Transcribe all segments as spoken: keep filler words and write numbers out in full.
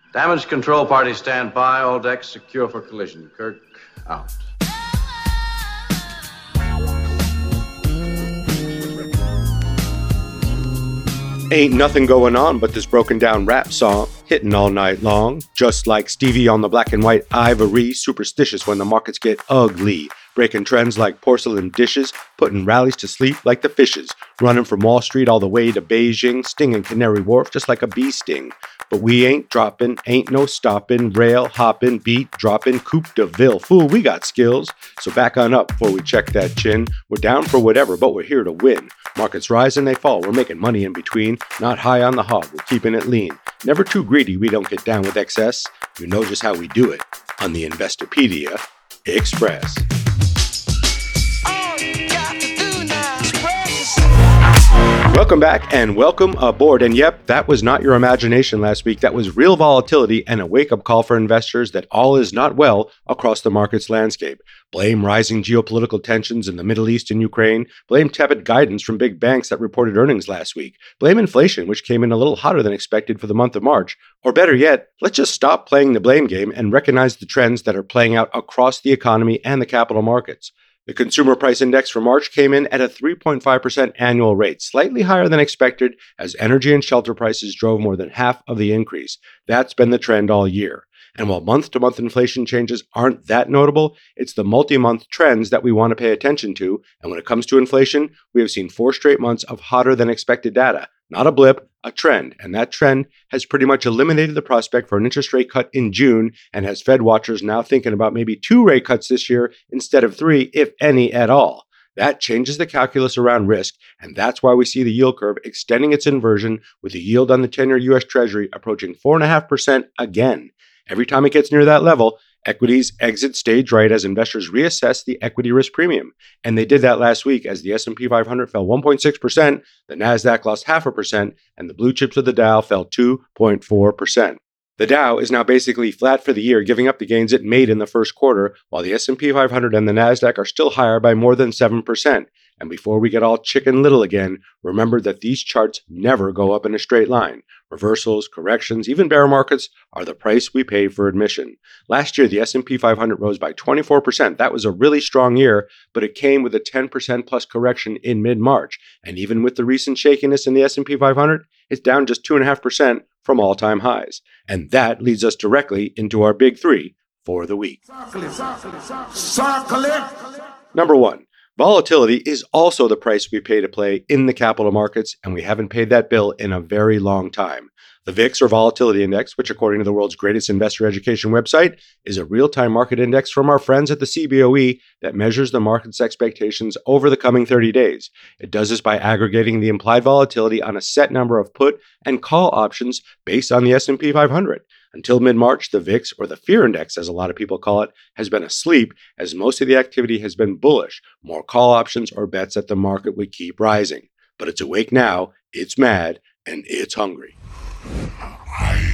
Damage control party stand by. All decks secure for collision. Kirk, out. Ain't nothing going on but this broken down rap song, hitting all night long. Just like Stevie on the black and white ivory, superstitious when the markets get ugly. Breaking trends like porcelain dishes, putting rallies to sleep like the fishes. Running from Wall Street all the way to Beijing, stinging Canary Wharf just like a bee sting. But we ain't dropping, ain't no stopping, rail hopping, beat dropping, Coupe de Ville. Fool, we got skills. So back on up before we check that chin. We're down for whatever, but we're here to win. Markets rise and they fall, we're making money in between. Not high on the hog, we're keeping it lean. Never too greedy, we don't get down with excess. You know just how we do it on the Investopedia Express. Welcome back and welcome aboard. And yep, that was not your imagination last week. That was real volatility and a wake-up call for investors that all is not well across the markets landscape. Blame rising geopolitical tensions in the Middle East and Ukraine. Blame tepid guidance from big banks that reported earnings last week. Blame inflation, which came in a little hotter than expected for the month of March. Or better yet, let's just stop playing the blame game and recognize the trends that are playing out across the economy and the capital markets. The Consumer Price Index for March came in at a three point five percent annual rate, slightly higher than expected as energy and shelter prices drove more than half of the increase. That's been the trend all year. And while month-to-month inflation changes aren't that notable, it's the multi-month trends that we want to pay attention to. And when it comes to inflation, we have seen four straight months of hotter than expected data. Not a blip, a trend. And that trend has pretty much eliminated the prospect for an interest rate cut in June and has Fed watchers now thinking about maybe two rate cuts this year instead of three, if any at all. That changes the calculus around risk, and that's why we see the yield curve extending its inversion with the yield on the ten-year U S Treasury approaching four point five percent again. Every time it gets near that level, equities exit stage right as investors reassess the equity risk premium. And they did that last week as the S and P five hundred fell one point six percent, the Nasdaq lost half a percent, and the blue chips of the Dow fell two point four percent. The Dow is now basically flat for the year, giving up the gains it made in the first quarter, while the S and P five hundred and the Nasdaq are still higher by more than seven percent. And before we get all chicken little again, remember that these charts never go up in a straight line. Reversals, corrections, even bear markets are the price we pay for admission. Last year, the S and P five hundred rose by twenty-four percent. That was a really strong year, but it came with a ten percent plus correction in mid-March. And even with the recent shakiness in the S and P five hundred, it's down just two point five percent from all-time highs. And that leads us directly into our big three for the week. Circle it, circle it, circle it. Circle it. Number one. Volatility is also the price we pay to play in the capital markets, and we haven't paid that bill in a very long time. The V I X, or Volatility Index, which according to the world's greatest investor education website, is a real-time market index from our friends at the C B O E that measures the market's expectations over the coming thirty days. It does this by aggregating the implied volatility on a set number of put and call options based on the S and P five hundred. Until mid-March, the V I X, or the Fear Index as a lot of people call it, has been asleep as most of the activity has been bullish, more call options or bets that the market would keep rising. But it's awake now, it's mad, and it's hungry. I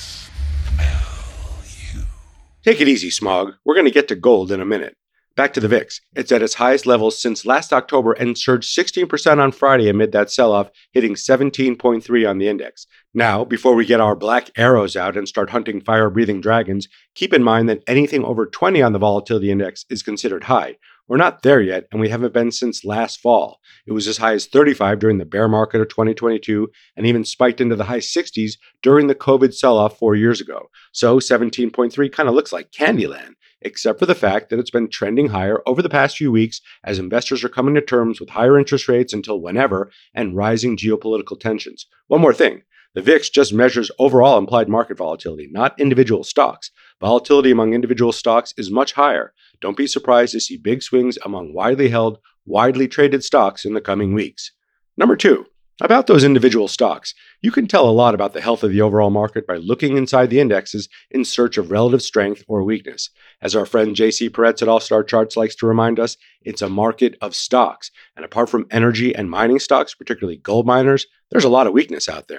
smell you. Take it easy, Smog. We're going to get to gold in a minute. Back to the V I X. It's at its highest levels since last October and surged sixteen percent on Friday amid that sell-off, hitting seventeen point three on the index. Now, before we get our black arrows out and start hunting fire-breathing dragons, keep in mind that anything over twenty on the volatility index is considered high. We're not there yet, and we haven't been since last fall. It was as high as thirty-five during the bear market of twenty twenty-two, and even spiked into the high sixties during the COVID sell-off four years ago. So seventeen point three kind of looks like Candyland, except for the fact that it's been trending higher over the past few weeks as investors are coming to terms with higher interest rates until whenever and rising geopolitical tensions. One more thing. The V I X just measures overall implied market volatility, not individual stocks. Volatility among individual stocks is much higher. Don't be surprised to see big swings among widely held, widely traded stocks in the coming weeks. Number two, about those individual stocks. You can tell a lot about the health of the overall market by looking inside the indexes in search of relative strength or weakness. As our friend J C Peretz at All Star Charts likes to remind us, it's a market of stocks. And apart from energy and mining stocks, particularly gold miners, there's a lot of weakness out there.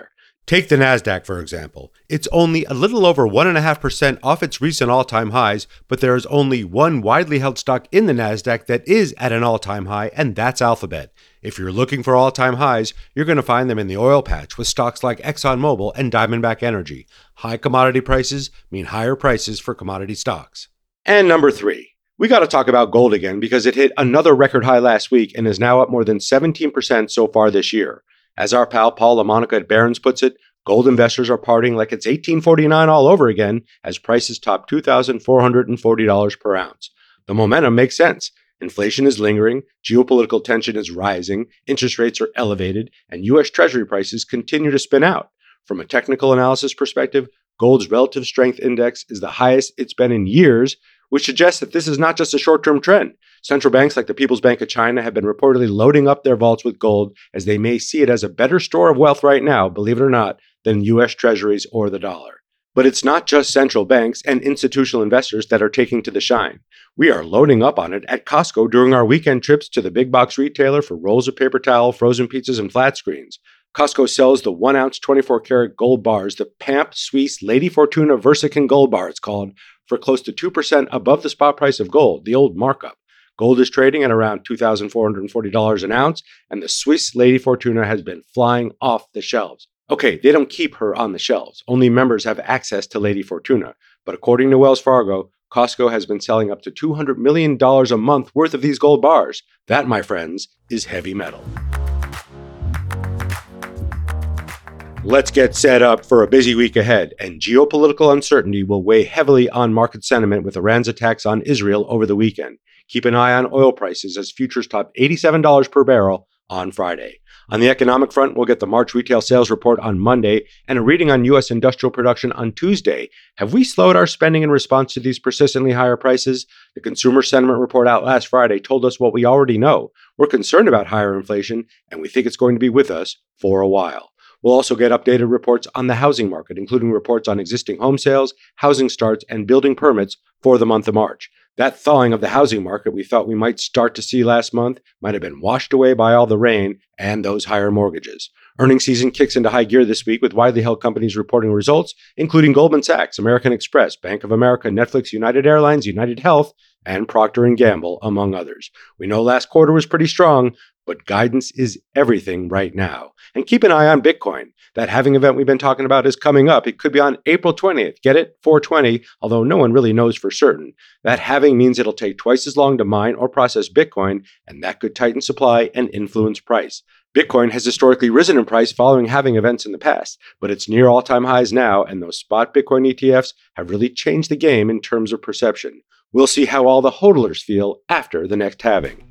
Take the NASDAQ, for example. It's only a little over one point five percent off its recent all-time highs, but there is only one widely held stock in the NASDAQ that is at an all-time high, and that's Alphabet. If you're looking for all-time highs, you're going to find them in the oil patch with stocks like ExxonMobil and Diamondback Energy. High commodity prices mean higher prices for commodity stocks. And number three, we got to talk about gold again because it hit another record high last week and is now up more than seventeen percent so far this year. As our pal Paul LaMonica at Barron's puts it, gold investors are partying like it's eighteen forty-nine all over again as prices top two thousand four hundred forty dollars per ounce. The momentum makes sense. Inflation is lingering, geopolitical tension is rising, interest rates are elevated, and U S Treasury prices continue to spin out. From a technical analysis perspective, gold's relative strength index is the highest it's been in years, which suggests that this is not just a short-term trend. Central banks like the People's Bank of China have been reportedly loading up their vaults with gold as they may see it as a better store of wealth right now, believe it or not, than U S Treasuries or the dollar. But it's not just central banks and institutional investors that are taking to the shine. We are loading up on it at Costco during our weekend trips to the big box retailer for rolls of paper towel, frozen pizzas, and flat screens. Costco sells the one ounce twenty-four karat gold bars, the Pamp Suisse Lady Fortuna Versican Gold Bar it's called, for close to two percent above the spot price of gold, the old markup. Gold is trading at around two thousand four hundred forty dollars an ounce, and the Swiss Lady Fortuna has been flying off the shelves. Okay, they don't keep her on the shelves. Only members have access to Lady Fortuna. But according to Wells Fargo, Costco has been selling up to two hundred million dollars a month worth of these gold bars. That, my friends, is heavy metal. Let's get set up for a busy week ahead, and geopolitical uncertainty will weigh heavily on market sentiment with Iran's attacks on Israel over the weekend. Keep an eye on oil prices as futures top eighty-seven dollars per barrel on Friday. On the economic front, we'll get the March retail sales report on Monday and a reading on U S industrial production on Tuesday. Have we slowed our spending in response to these persistently higher prices? The consumer sentiment report out last Friday told us what we already know. We're concerned about higher inflation, and we think it's going to be with us for a while. We'll also get updated reports on the housing market, including reports on existing home sales, housing starts, and building permits for the month of March. That thawing of the housing market we thought we might start to see last month might have been washed away by all the rain and those higher mortgages. Earnings season kicks into high gear this week with widely held companies reporting results, including Goldman Sachs, American Express, Bank of America, Netflix, United Airlines, United Health, and Procter and Gamble, among others. We know last quarter was pretty strong, but guidance is everything right now. And keep an eye on Bitcoin. That halving event we've been talking about is coming up. It could be on April twentieth. Get it? four twenty, although no one really knows for certain. That halving means it'll take twice as long to mine or process Bitcoin, and that could tighten supply and influence price. Bitcoin has historically risen in price following halving events in the past, but it's near all-time highs now, and those spot Bitcoin E T Fs have really changed the game in terms of perception. We'll see how all the hodlers feel after the next halving.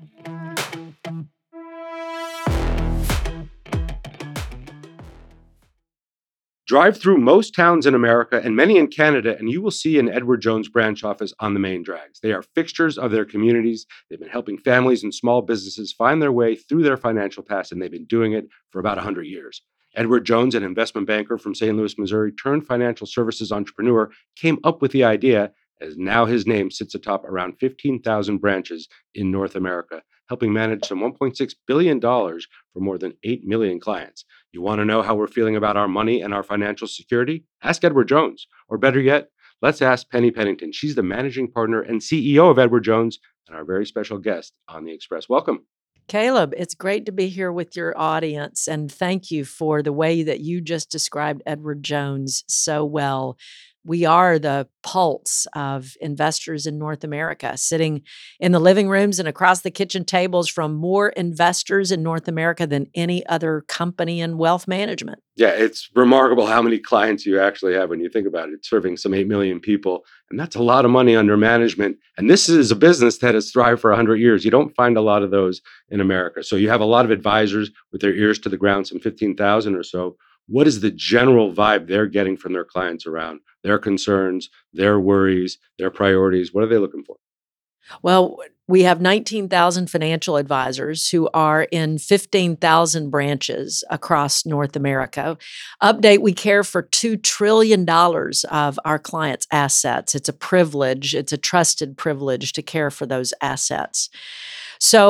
Drive through most towns in America and many in Canada, and you will see an Edward Jones branch office on the main drags. They are fixtures of their communities. They've been helping families and small businesses find their way through their financial past, and they've been doing it for about one hundred years. Edward Jones, an investment banker from Saint Louis, Missouri, turned financial services entrepreneur, came up with the idea, as now his name sits atop around fifteen thousand branches in North America, helping manage some one point six billion dollars for more than eight million clients. You want to know how we're feeling about our money and our financial security? Ask Edward Jones. Or better yet, let's ask Penny Pennington. She's the managing partner and C E O of Edward Jones and our very special guest on The Express. Welcome. Caleb, it's great to be here with your audience, and thank you for the way that you just described Edward Jones so well. We are the pulse of investors in North America, sitting in the living rooms and across the kitchen tables from more investors in North America than any other company in wealth management. Yeah, it's remarkable how many clients you actually have when you think about it. It's serving some eight million people, and that's a lot of money under management. And this is a business that has thrived for one hundred years. You don't find a lot of those in America. So you have a lot of advisors with their ears to the ground, some fifteen thousand or so. What is the general vibe they're getting from their clients around their concerns, their worries, their priorities? What are they looking for? Well, we have nineteen thousand financial advisors who are in fifteen thousand branches across North America. Update, we care for two trillion dollars of our clients' assets. It's a privilege. It's a trusted privilege to care for those assets. So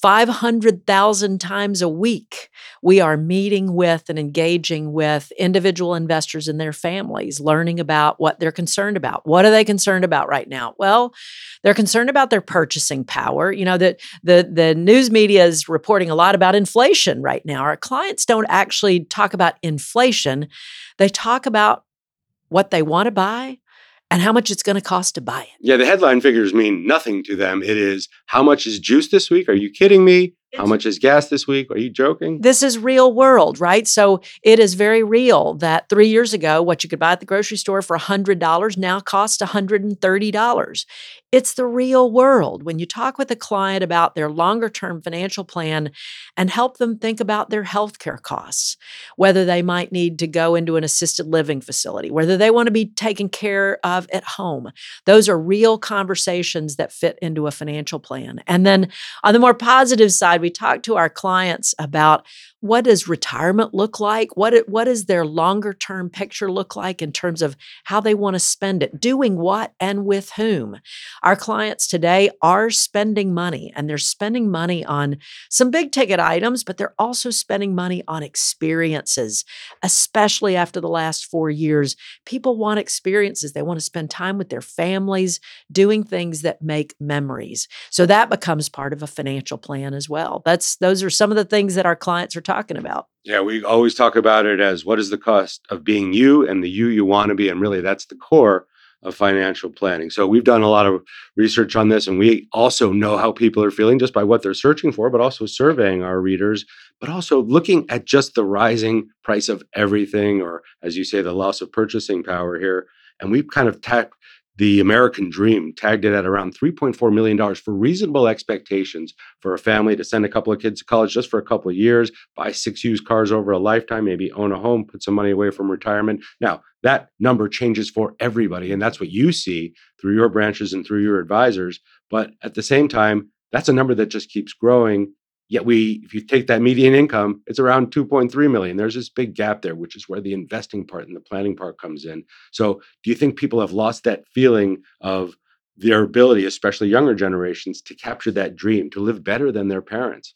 five hundred thousand times a week, we are meeting with and engaging with individual investors and their families, learning about what they're concerned about. What are they concerned about right now? Well, they're concerned about their purchasing power. You know, the, the, the news media is reporting a lot about inflation right now. Our clients don't actually talk about inflation. They talk about what they want to buy and how much it's going to cost to buy it. Yeah, the headline figures mean nothing to them. It is, how much is juice this week? Are you kidding me? How much is gas this week? Are you joking? This is real world, right? So it is very real that three years ago, what you could buy at the grocery store for one hundred dollars now costs one hundred thirty dollars. It's the real world. When you talk with a client about their longer term financial plan and help them think about their healthcare costs, whether they might need to go into an assisted living facility, whether they want to be taken care of at home, those are real conversations that fit into a financial plan. And then on the more positive side, we talk to our clients about what does retirement look like? What, it, what does their longer term picture look like in terms of how they want to spend it, doing what and with whom? Our clients today are spending money, and they're spending money on some big ticket items, but they're also spending money on experiences, especially after the last four years. People want experiences. They want to spend time with their families, doing things that make memories. So that becomes part of a financial plan as well. That's those are some of the things that our clients are talking about. Yeah, we always talk about it as what is the cost of being you and the you you want to be. And really, that's the core of financial planning. So we've done a lot of research on this, and we also know how people are feeling just by what they're searching for, but also surveying our readers, but also looking at just the rising price of everything, or as you say, the loss of purchasing power here. And we've kind of tacked the American dream, tagged it at around three point four million dollars for reasonable expectations for a family to send a couple of kids to college just for a couple of years, buy six used cars over a lifetime, maybe own a home, put some money away from retirement. Now, that number changes for everybody, and that's what you see through your branches and through your advisors. But at the same time, that's a number that just keeps growing. Yet we, if you take that median income, it's around two point three million. There's this big gap there, which is where the investing part and the planning part comes in. So do you think people have lost that feeling of their ability, especially younger generations, to capture that dream, to live better than their parents?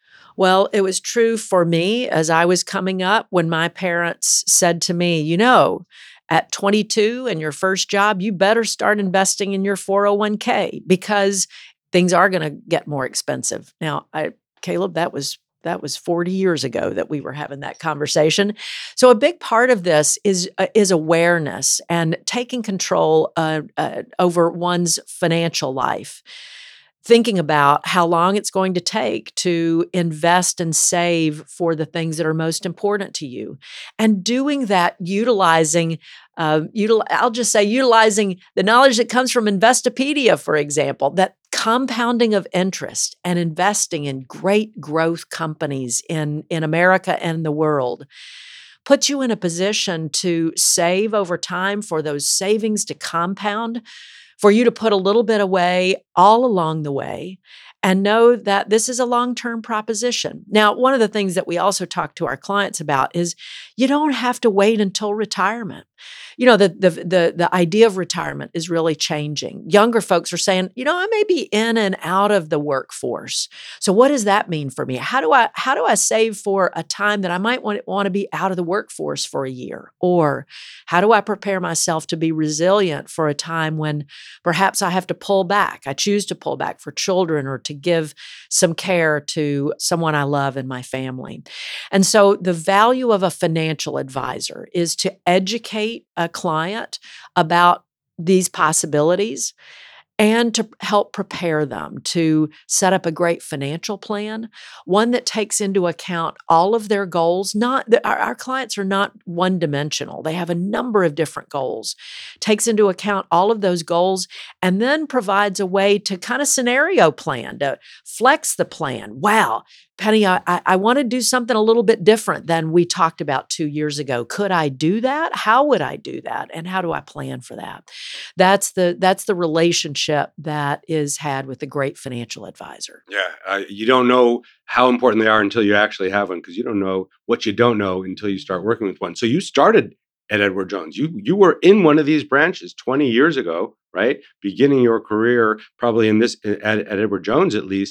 Well, it was true for me as I was coming up when my parents said to me, you know, at twenty-two and your first job, you better start investing in your four oh one k because things are going to get more expensive. Now, I Caleb, that was that was forty years ago that we were having that conversation. So a big part of this is uh, is awareness and taking control uh, uh, over one's financial life. Thinking about how long it's going to take to invest and save for the things that are most important to you. And doing that, utilizing, uh, util- I'll just say, utilizing the knowledge that comes from Investopedia, for example, that compounding of interest and investing in great growth companies in, in America and the world puts you in a position to save over time for those savings to compound, for you to put a little bit away all along the way and know that this is a long-term proposition. Now, one of the things that we also talk to our clients about is you don't have to wait until retirement. You know, the the the the idea of retirement is really changing. Younger folks are saying, you know, I may be in and out of the workforce. So what does that mean for me? How do I how do I save for a time that I might want, want to be out of the workforce for a year? Or how do I prepare myself to be resilient for a time when perhaps I have to pull back? I choose to pull back for children or to give some care to someone I love in my family. And so the value of a financial advisor is to educate a client about these possibilities and to help prepare them to set up a great financial plan, one that takes into account all of their goals. Not our, our clients are not one-dimensional. They have a number of different goals, takes into account all of those goals, and then provides a way to kind of scenario plan, to flex the plan. Wow, Penny, I, I want to do something a little bit different than we talked about two years ago. Could I do that? How would I do that? And how do I plan for that? That's the that's the relationship that is had with a great financial advisor. Yeah, uh, you don't know how important they are until you actually have one, because you don't know what you don't know until you start working with one. So you started at Edward Jones. You you were in one of these branches twenty years ago, right? Beginning your career probably in this at, at Edward Jones at least.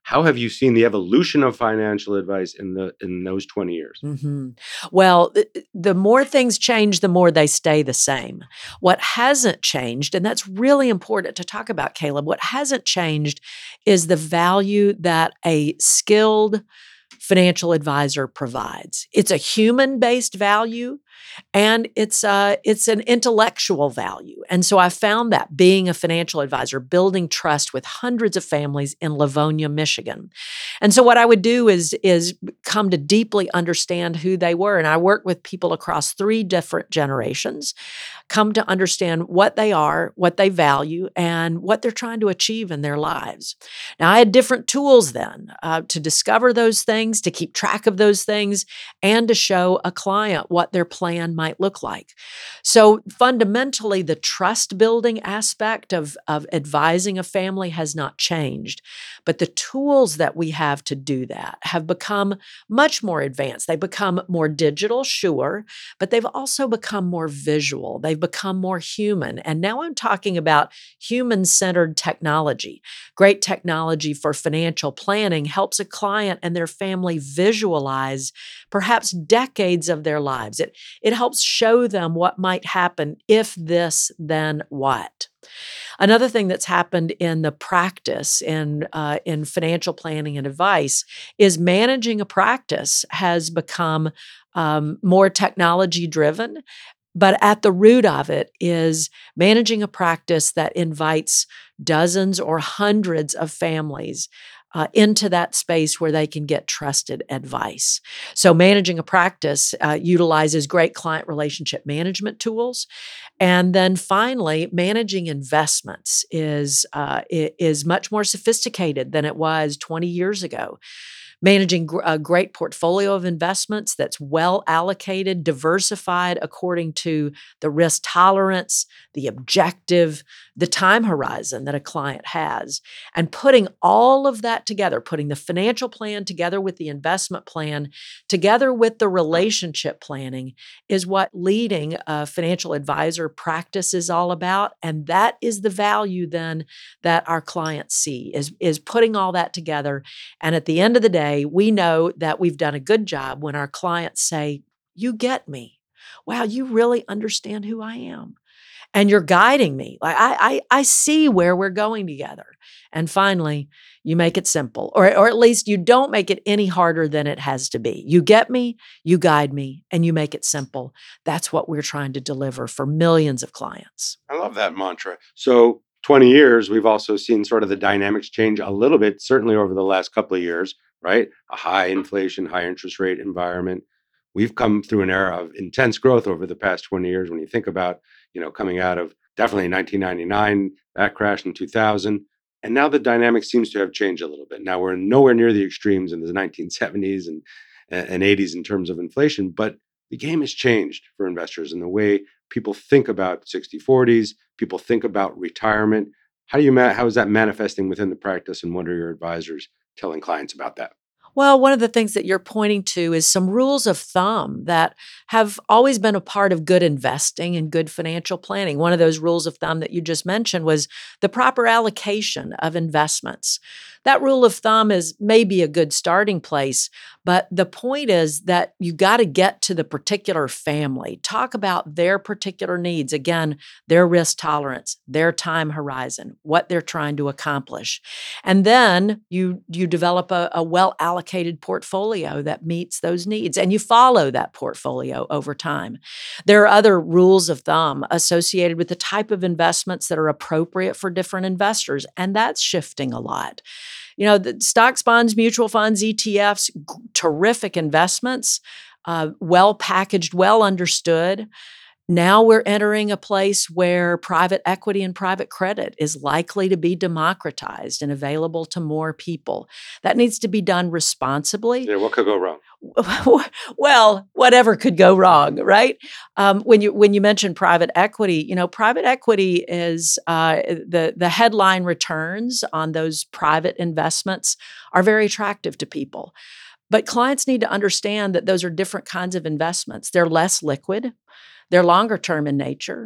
How have you seen the evolution of financial advice in the in those twenty years? hmm Well, th- the more things change, the more they stay the same. What hasn't changed, and that's really important to talk about, Caleb, what hasn't changed is the value that a skilled financial advisor provides. It's a human-based value, and it's uh it's an intellectual value. And so I found that being a financial advisor, building trust with hundreds of families in Livonia, Michigan. And so what I would do is is come to deeply understand who they were. And I work with people across three different generations, come to understand what they are, what they value, and what they're trying to achieve in their lives. Now, I had different tools then uh, to discover those things, to keep track of those things, and to show a client what their plan might look like. So fundamentally, the trust building aspect of, of advising a family has not changed, but the tools that we have to do that have become much more advanced. They become more digital, sure, but they've also become more visual. They've become more human. And now I'm talking about human-centered technology. Great technology for financial planning helps a client and their family visualize perhaps decades of their lives. It, it helps show them what might happen if this, then what. Another thing that's happened in the practice in uh, in financial planning and advice is managing a practice has become um, more technology driven. But at the root of it is managing a practice that invites dozens or hundreds of families uh, into that space where they can get trusted advice. So managing a practice uh, utilizes great client relationship management tools. And then finally, managing investments is, uh, is much more sophisticated than it was twenty years ago. Managing gr- a great portfolio of investments that's well allocated, diversified according to the risk tolerance, the objective, the time horizon that a client has. And putting all of that together, putting the financial plan together with the investment plan, together with the relationship planning, is what leading a financial advisor practice is all about. And that is the value then that our clients see, is, is putting all that together. And at the end of the day, we know that we've done a good job when our clients say, "You get me. Wow, you really understand who I am. And you're guiding me. Like I, I, I see where we're going together." And finally, you make it simple, or, or at least you don't make it any harder than it has to be. You get me, you guide me, and you make it simple. That's what we're trying to deliver for millions of clients. I love that mantra. So twenty years, we've also seen sort of the dynamics change a little bit, certainly over the last couple of years, right? A high inflation, high interest rate environment. We've come through an era of intense growth over the past twenty years. When you think about, you know, coming out of definitely nineteen ninety-nine, that crash in two thousand. And now the dynamic seems to have changed a little bit. Now we're nowhere near the extremes in the nineteen seventies and, and eighties in terms of inflation, but the game has changed for investors in the way people think about sixty forties, people think about retirement. How do you ma- how is that manifesting within the practice, and what are your advisors telling clients about that? Well, one of the things that you're pointing to is some rules of thumb that have always been a part of good investing and good financial planning. One of those rules of thumb that you just mentioned was the proper allocation of investments. That rule of thumb is maybe a good starting place, but the point is that you got to get to the particular family, talk about their particular needs, again, their risk tolerance, their time horizon, what they're trying to accomplish. And then you you develop a, a well allocated portfolio that meets those needs, and you follow that portfolio over time. There are other rules of thumb associated with the type of investments that are appropriate for different investors, and that's shifting a lot. You know, the stocks, bonds, mutual funds, E T Fs, g- terrific investments, uh, well packaged, well understood. Now we're entering a place where private equity and private credit is likely to be democratized and available to more people. That needs to be done responsibly. Yeah, what could go wrong? Well, whatever could go wrong, right? Um, when you when you mention private equity, you know, private equity is uh, the the headline returns on those private investments are very attractive to people. But clients need to understand that those are different kinds of investments. They're less liquid. They're longer term in nature.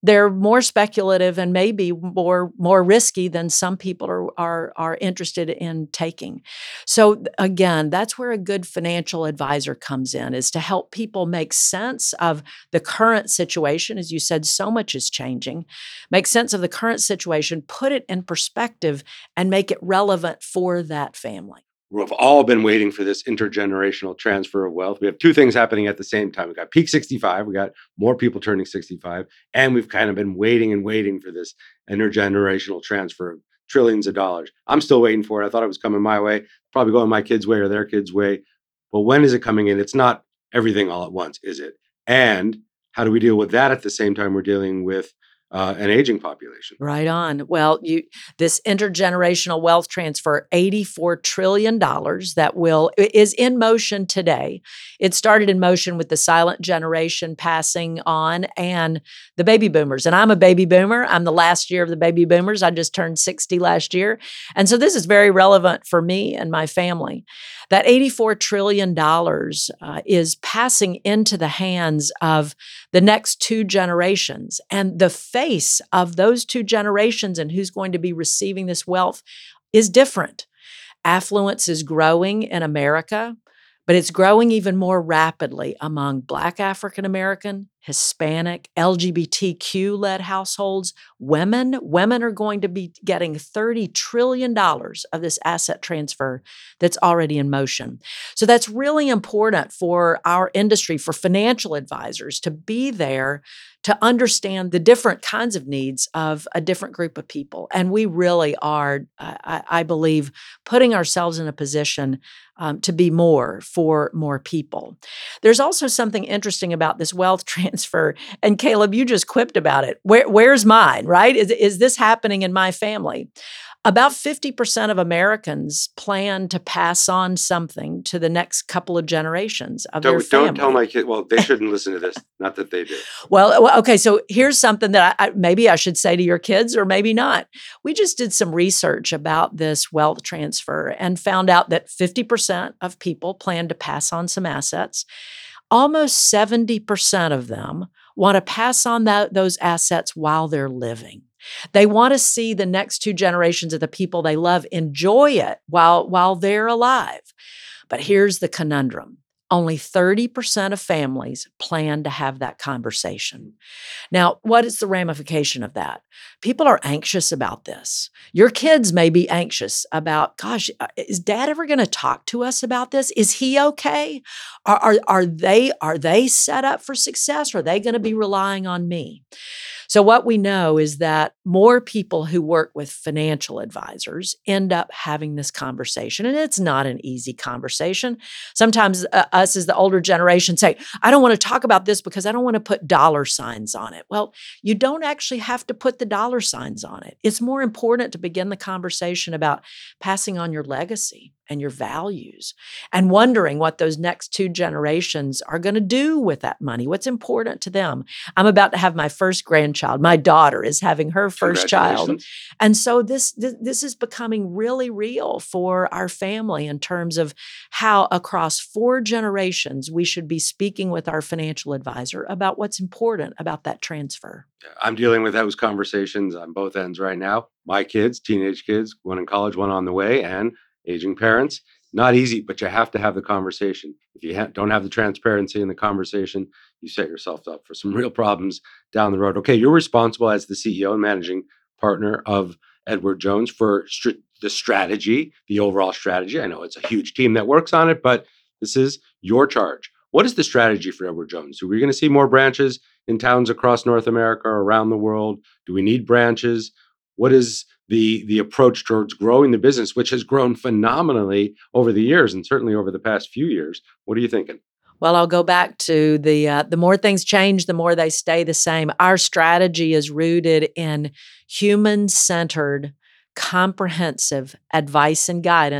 they're more speculative and maybe more more risky than some people are are are interested in taking. So again, that's where a good financial advisor comes in, is to help people make sense of the current situation. As you said, so much is changing. Make sense of the current situation, put it in perspective, and make it relevant for that family. We've all been waiting for this intergenerational transfer of wealth. We have two things happening at the same time. We got peak sixty-five, we got more people turning sixty-five, and we've kind of been waiting and waiting for this intergenerational transfer of trillions of dollars. I'm still waiting for it. I thought it was coming my way, probably going my kids' way or their kids' way. But when is it coming in? It's not everything all at once, is it? And how do we deal with that at the same time we're dealing with uh, an aging population? Right on. Well, you this intergenerational wealth transfer, eighty-four trillion dollars that will is in motion today. It started in motion with the silent generation passing on and the baby boomers. And I'm a baby boomer. I'm the last year of the baby boomers. I just turned sixty last year. And so this is very relevant for me and my family. That eighty-four trillion dollars uh, is passing into the hands of the next two generations. And the face of those two generations and who's going to be receiving this wealth is different. Affluence is growing in America, but it's growing even more rapidly among Black African American, Hispanic, L G B T Q-led households. Women, women are going to be getting thirty trillion dollars of this asset transfer that's already in motion. So that's really important for our industry, for financial advisors to be there to understand the different kinds of needs of a different group of people. And we really are, I, I believe, putting ourselves in a position um, to be more for more people. There's also something interesting about this wealth transfer. And Caleb, you just quipped about it. Where, where's mine, right? Is, is this happening in my family? About fifty percent of Americans plan to pass on something to the next couple of generations of Don't, their family. don't tell my kid, well, they shouldn't listen to this. Not that they do. Well, well, okay, so here's something that I, I, maybe I should say to your kids or maybe not. We just did some research about this wealth transfer and found out that fifty percent of people plan to pass on some assets. Almost seventy percent of them want to pass on that, those assets while they're living. They want to see the next two generations of the people they love enjoy it while, while they're alive. But here's the conundrum. Only thirty percent of families plan to have that conversation. Now, what is the ramification of that? People are anxious about this. Your kids may be anxious about, gosh, is dad ever going to talk to us about this? Is he okay? Are, are, are they, are they set up for success? Or are they going to be relying on me? So what we know is that more people who work with financial advisors end up having this conversation. And it's not an easy conversation. Sometimes uh, us as the older generation say, I don't want to talk about this because I don't want to put dollar signs on it. Well, you don't actually have to put the dollar signs on it. It's more important to begin the conversation about passing on your legacy and your values and wondering what those next two generations are going to do with that money, what's important to them. I'm about to have my first grandchild. My daughter is having her first child. And so this, this, this is becoming really real for our family in terms of how across four generations we should be speaking with our financial advisor about what's important about that transfer. I'm dealing with those conversations on both ends right now. My kids, teenage kids, one in college, one on the way, and aging parents. Not easy, but you have to have the conversation. If you ha- don't have the transparency in the conversation, you set yourself up for some real problems down the road. Okay, you're responsible as the C E O and managing partner of Edward Jones for str- the strategy, the overall strategy. I know it's a huge team that works on it, but this is your charge. What is the strategy for Edward Jones? Are we going to see more branches in towns across North America or around the world? Do we need branches? What is the the approach towards growing the business, which has grown phenomenally over the years and certainly over the past few years? What are you thinking? Well, I'll go back to the uh, the more things change, the more they stay the same. Our strategy is rooted in human-centered, comprehensive advice and guidance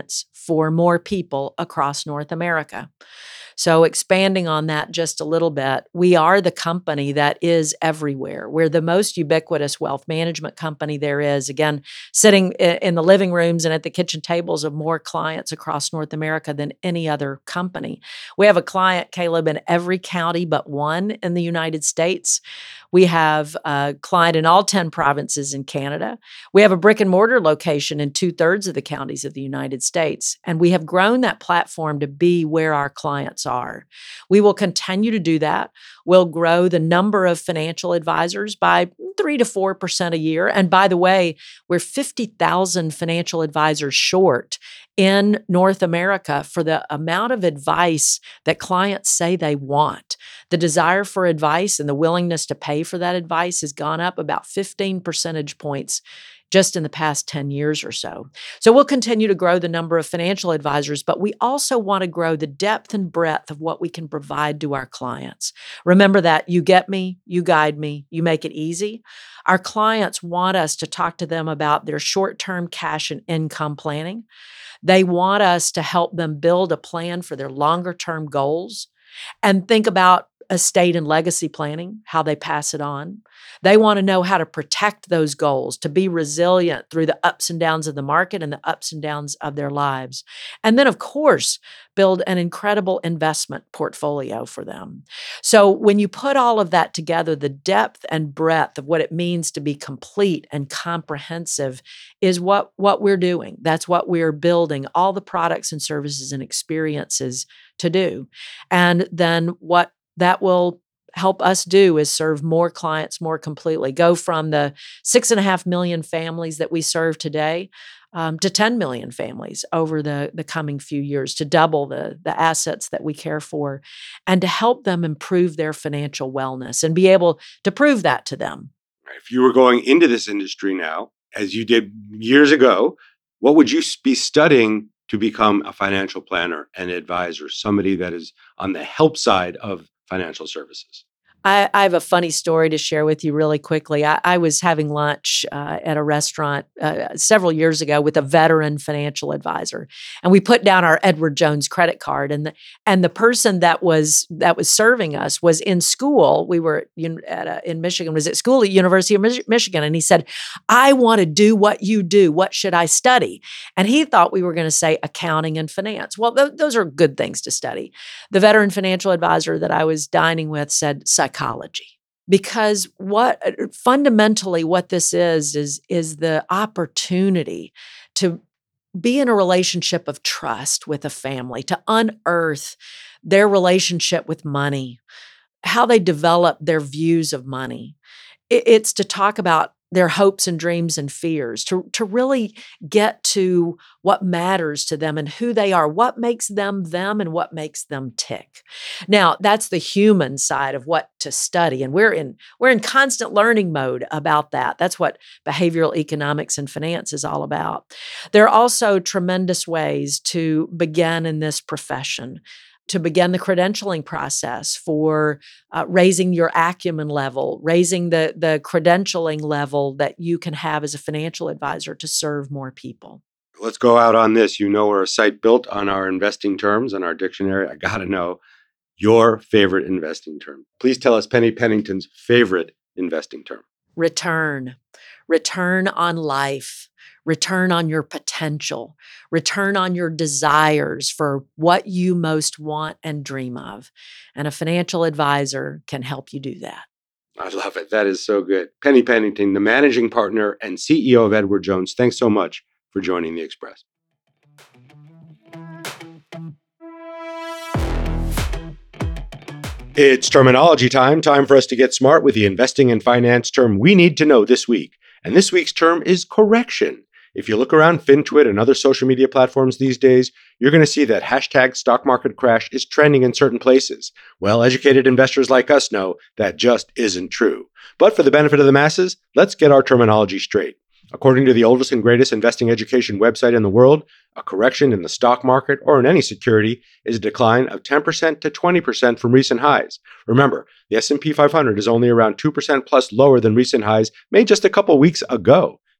for more people across North America. So expanding on that just a little bit, we are the company that is everywhere. We're the most ubiquitous wealth management company there is. Again, sitting in the living rooms and at the kitchen tables of more clients across North America than any other company. We have a client, Caleb, in every county but one in the United States. We have a client in all ten provinces in Canada. We have a brick and mortar location in two thirds of the counties of the United States. And we have grown that platform to be where our clients are. We will continue to do that. We'll grow the number of financial advisors by three to four percent a year. And by the way, we're fifty thousand financial advisors short in North America for the amount of advice that clients say they want. The desire for advice and the willingness to pay for that advice has gone up about fifteen percentage points just in the past ten years or so. So we'll continue to grow the number of financial advisors, but we also want to grow the depth and breadth of what we can provide to our clients. Remember that you get me, you guide me, you make it easy. Our clients want us to talk to them about their short-term cash and income planning. They want us to help them build a plan for their longer-term goals and think about estate and legacy planning, how they pass it on. They want to know how to protect those goals, to be resilient through the ups and downs of the market and the ups and downs of their lives. And then, of course, build an incredible investment portfolio for them. So when you put all of that together, the depth and breadth of what it means to be complete and comprehensive is what, what we're doing. That's what we're building all the products and services and experiences to do. And then what that will help us do is serve more clients more completely, go from the six and a half million families that we serve today um, to ten million families over the, the coming few years, to double the, the assets that we care for, and to help them improve their financial wellness and be able to prove that to them. If you were going into this industry now, as you did years ago, what would you be studying to become a financial planner and advisor, somebody that is on the help side of financial services? I, I have a funny story to share with you really quickly. I, I was having lunch uh, at a restaurant uh, several years ago with a veteran financial advisor, and we put down our Edward Jones credit card. and the, and the person that was that was serving us was in school. We were at a, in Michigan. Was at school at University of Mich- Michigan, and he said, "I want to do what you do. What should I study?" And he thought we were going to say accounting and finance. Well, th- those are good things to study. The veteran financial advisor that I was dining with said psychology. Psychology. Because what fundamentally what this is, is, is the opportunity to be in a relationship of trust with a family, to unearth their relationship with money, how they develop their views of money. It's to talk about their hopes and dreams and fears, to, to really get to what matters to them and who they are, what makes them them and what makes them tick. Now, that's the human side of what to study. And we're in, we're in constant learning mode about that. That's what behavioral economics and finance is all about. There are also tremendous ways to begin in this profession, to begin the credentialing process for uh, raising your acumen level, raising the, the credentialing level that you can have as a financial advisor to serve more people. Let's go out on this. You know, we're a site built on our investing terms and our dictionary. I got to know your favorite investing term. Please tell us Penny Pennington's favorite investing term. Return. Return on life. Return on your potential, return on your desires for what you most want and dream of. And a financial advisor can help you do that. I love it. That is so good. Penny Pennington, the managing partner and C E O of Edward Jones. Thanks so much for joining the Express. It's terminology time. Time for us to get smart with the investing and finance term we need to know this week. And this week's term is correction. If you look around FinTwit and other social media platforms these days, you're going to see that hashtag stock market crash is trending in certain places. Well, educated investors like us know that just isn't true. But for the benefit of the masses, let's get our terminology straight. According to the oldest and greatest investing education website in the world, a correction in the stock market or in any security is a decline of ten percent to twenty percent from recent highs. Remember, the S and P five hundred is only around two percent plus lower than recent highs made just a couple weeks ago.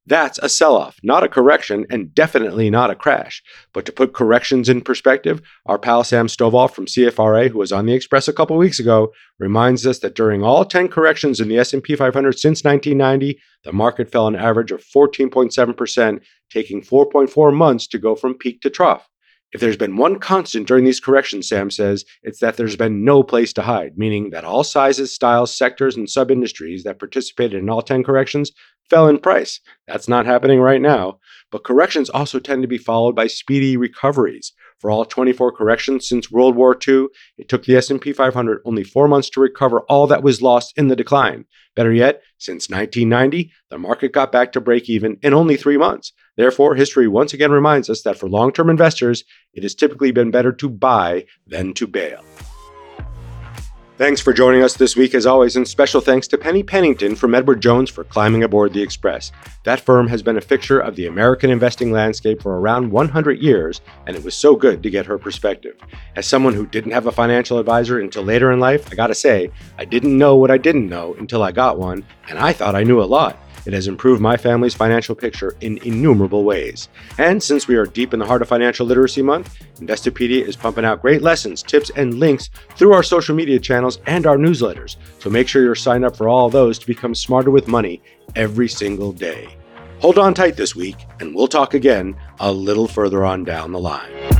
That's a sell-off, not a correction, and definitely not a crash. But to put corrections in perspective, our pal Sam Stovall from C F R A, who was on the Express a couple weeks ago, reminds us that during all ten corrections in the S and P five hundred since nineteen ninety, the market fell an average of fourteen point seven percent, taking four point four months to go from peak to trough. If there's been one constant during these corrections, Sam says, it's that there's been no place to hide, meaning that all sizes, styles, sectors, and sub-industries that participated in all ten corrections fell in price. That's not happening right now. But corrections also tend to be followed by speedy recoveries. For all twenty-four corrections since World War Two, it took the S and P five hundred only four months to recover all that was lost in the decline. Better yet, since nineteen ninety, the market got back to break even in only three months. Therefore, history once again reminds us that for long-term investors, it has typically been better to buy than to bail. Thanks for joining us this week as always, and special thanks to Penny Pennington from Edward Jones for climbing aboard the Express. That firm has been a fixture of the American investing landscape for around one hundred years, and it was so good to get her perspective. As someone who didn't have a financial advisor until later in life, I gotta say, I didn't know what I didn't know until I got one, and I thought I knew a lot. It has improved my family's financial picture in innumerable ways. And since we are deep in the heart of Financial Literacy Month, Investopedia is pumping out great lessons, tips, and links through our social media channels and our newsletters. So make sure you're signed up for all of those to become smarter with money every single day. Hold on tight this week, and we'll talk again a little further on down the line.